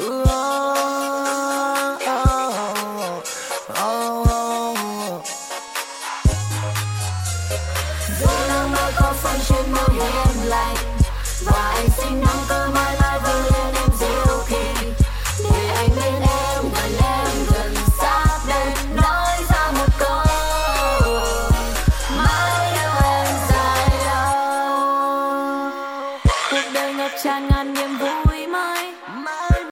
Giờ nắng mới có phần trên môi hiền lành và anh xin nắng cơ mãi mãi vang lên em diệu kỳ để anh bên em gần sát đây nói ra một câu mãi yêu em dài lâu. Cuộc đời ngập tràn ngàn